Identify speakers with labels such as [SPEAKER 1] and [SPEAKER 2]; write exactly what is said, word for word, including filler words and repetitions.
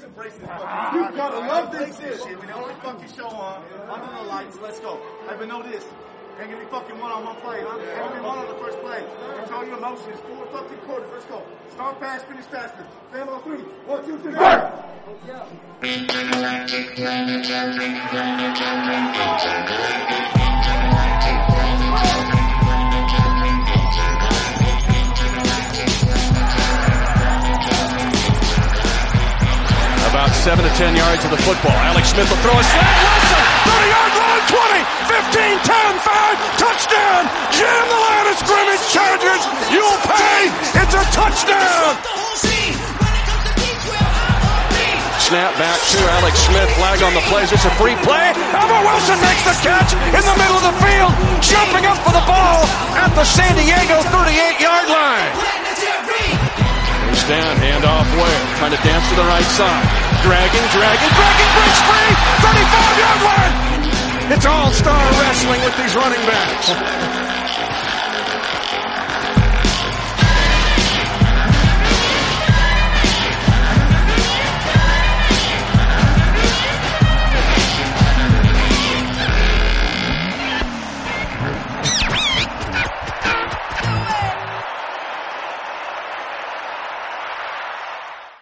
[SPEAKER 1] embrace this fucking. You gotta love this shit. We're the only fucking show on under the lights. Let's go. Hey, but know this. Ain't gonna be fucking one on one play, huh? Ain't gonna be one on the first play. Control your emotions. Four fucking quarters. Let's go. Start fast, finish faster. Stand on three. One, two, three, go!
[SPEAKER 2] About seven to ten yards of the football. Alex Smith will throw a slant. Wilson, thirty-yard line, twenty, fifteen, ten, five, touchdown! Jam the line of scrimmage, Chargers! You'll pay! It's a touchdown! Snap back to Alex Smith. Flag on the plays. It's a free play. Albert Wilson makes the catch in the middle of the field, jumping up for the ball at the San Diego thirty-eight-yard line. He's down, handoff Ware, trying to dance to the right side. Dragging, dragging, dragging, breaks free, thirty-five-yard line. It's all-star wrestling with these running backs.